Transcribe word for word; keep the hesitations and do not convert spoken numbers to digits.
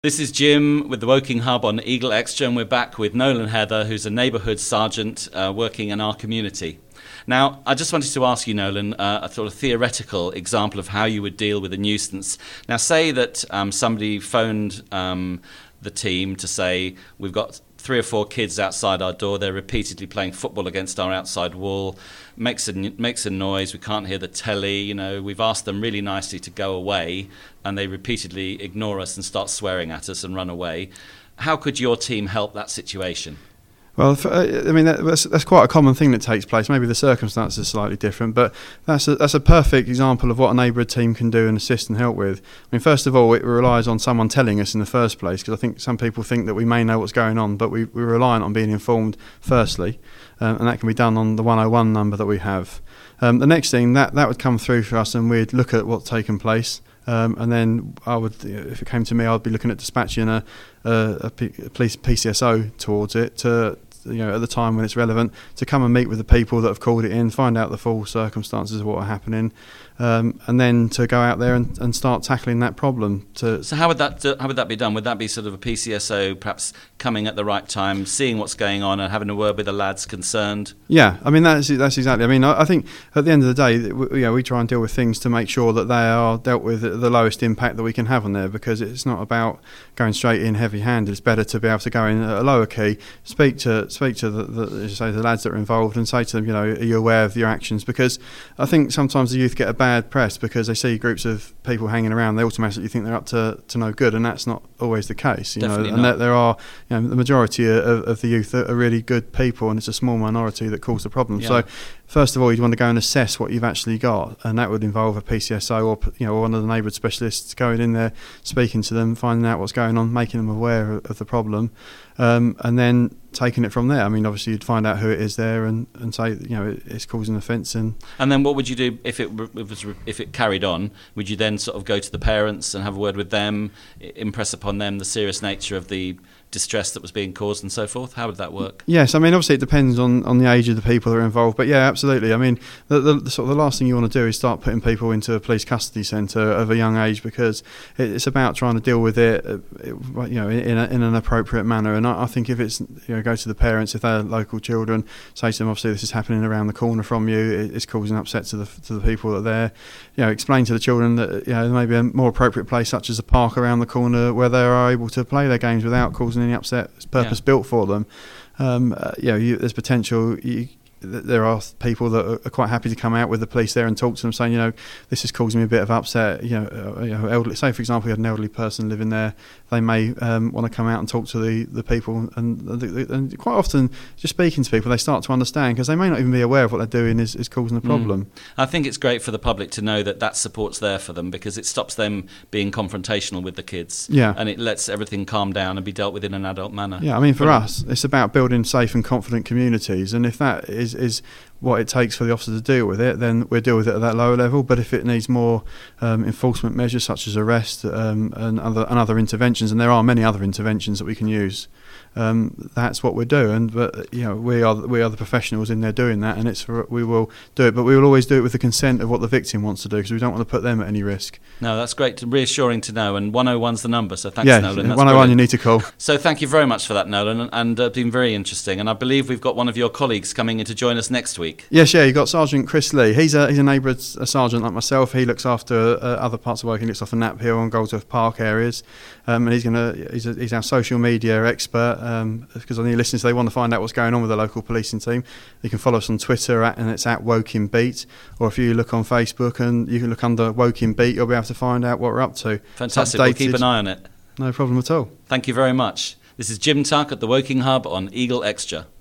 This is Jim with the Woking Hub on Eagle Extra, and we're back with Nolan Heather, who's a neighbourhood sergeant uh, working in our community. Now, I just wanted to ask you, Nolan, uh, a sort of theoretical example of how you would deal with a nuisance. Now, say that um, somebody phoned um, the team to say, we've got three or four kids outside our door, they're repeatedly playing football against our outside wall, makes a, makes a noise, we can't hear the telly, you know, we've asked them really nicely to go away, and they repeatedly ignore us and start swearing at us and run away. How could your team help that situation? Well, I mean, that's, that's quite a common thing that takes place. Maybe the circumstances are slightly different, but that's a, that's a perfect example of what a neighbourhood team can do and assist and help with. I mean, first of all, it relies on someone telling us in the first place, because I think some people think that we may know what's going on, but we, we're reliant on being informed firstly, um, and that can be done on the one oh one number that we have. Um, the next thing, that, that would come through for us, and we'd look at what's taken place. Um, and then I would, if it came to me, I'd be looking at dispatching a, a, a, P, a police P C S O towards it to, you know, at the time when it's relevant, to come and meet with the people that have called it in, find out the full circumstances of what are happening, um, and then to go out there and, and start tackling that problem. To so how would that how would that be done? Would that be sort of a P C S O perhaps coming at the right time, seeing what's going on, and having a word with the lads concerned? Yeah, I mean that's that's exactly. I mean I, I think at the end of the day, we, you know, we try and deal with things to make sure that they are dealt with at the lowest impact that we can have on there, because it's not about going straight in heavy-handed. It's better to be able to go in at a lower key, speak to speak to the, the as you say, the lads that are involved, and say to them, you know, are you aware of your actions? Because I think sometimes the youth get a bad press because they see groups of people hanging around, they automatically think they're up to, to no good, and that's not always the case. You Definitely know, and not. that there are, you know, the majority of, of the youth are, are really good people, and it's a small minority that cause the problem. Yeah. So first of all, you'd want to go and assess what you've actually got, and that would involve a P C S O or, you know, one of the neighbourhood specialists going in there, speaking to them, finding out what's going on, making them aware of, of the problem, um, and then taking it from there. I mean, obviously you'd find out who it is there and, and say, you know, it's causing offence. And and then what would you do if it was if it carried on? Would you then sort of go to the parents and have a word with them, impress upon them the serious nature of the distress that was being caused and so forth? How would that work? Yes, I mean, obviously it depends on, on the age of the people that are involved, but yeah, absolutely. I mean, the, the, the sort of the last thing you want to do is start putting people into a police custody centre of a young age, because it, it's about trying to deal with it, it you know, in, a, in an appropriate manner. And I, I think if it's, you know, go to the parents, if they're local children, say to them, obviously this is happening around the corner from you, it, it's causing upset to the to the people that are there. You know, explain to the children that, you know, there may be a more appropriate place such as a park around the corner where they are able to play their games without causing any upset. It's purpose Yeah. built for them. Um, uh, you know, you, there's potential. You, there are people that are quite happy to come out with the police there and talk to them, saying, you know, this is causing me a bit of upset. You know, uh, you know, elderly. Say, for example, you had an elderly person living there. They may um, want to come out and talk to the, the people, and, and quite often, just speaking to people, they start to understand, because they may not even be aware of what they're doing is, is causing a problem. Mm. I think it's great for the public to know that that support's there for them, because it stops them being confrontational with the kids. Yeah. And it lets everything calm down and be dealt with in an adult manner. Yeah, I mean, for Brilliant. us, it's about building safe and confident communities, and if that is, is what it takes for the officer to deal with it, then we'll deal with it at that lower level. But if it needs more um, enforcement measures such as arrest um, and other and other interventions, and there are many other interventions that we can use, um, that's what we do. And but you know, we are we are the professionals in there doing that, and it's for, we will do it. But we will always do it with the consent of what the victim wants to do, because we don't want to put them at any risk. No, that's great, reassuring to know. And one oh one's the number, so thanks, yeah, Nolan. That's one oh one brilliant. You need to call. So thank you very much for that, Nolan, and uh, been very interesting. And I believe we've got one of your colleagues coming in to join us next week. Yes, yeah, you've got Sergeant Chris Lee. He's a he's a neighbourhood a sergeant like myself. He looks after uh, other parts of Woking. He looks after Knapp Hill and Goldsworth Park areas, um, and he's gonna he's, a, he's our social media expert. Um, because on your listeners, they want to find out what's going on with the local policing team. You can follow us on Twitter at, and it's at Woking Beat, or if you look on Facebook and you can look under Woking Beat, you'll be able to find out what we're up to. Fantastic. We'll keep an eye on it. No problem at all. Thank you very much. This is Jim Tuck at the Woking Hub on Eagle Extra.